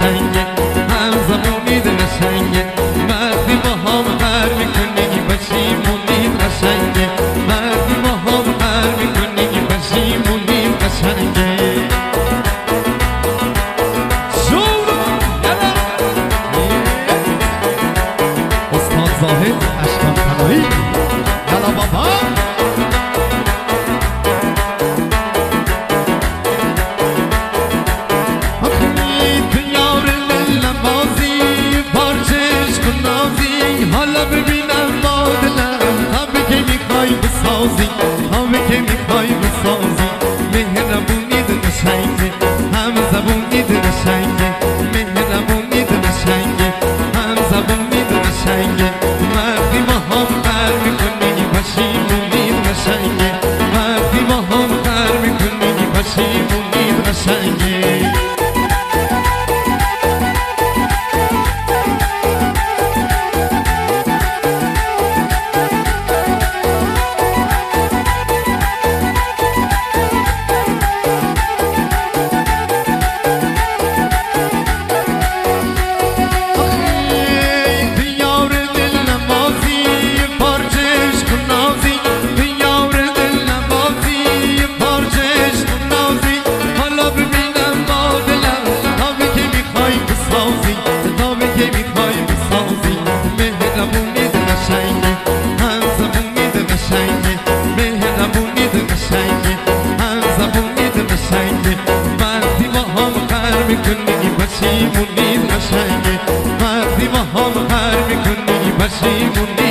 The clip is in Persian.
قشنگه هم زبونید قشنگه وقتی با هم قر میکنی پشیمونید قشنگه وقتی با هم قر میکنی پشیمونید قشنگه استاد زاهد اشکان پناهی یلا بابا حالا ببینم با دلم همه که میخوای بسازی همه که میخوای بسازی مهربونید قشنگه هم زبونید قشنگه مهربونید قشنگه هم زبونید قشنگه وقتی با هم قر میکنی پشیمونید قشنگه وقتی با هم قر میکنی پشیمونید قشنگه پشیمونید قشنگه وقتی با هم قر میکنی پشیمونید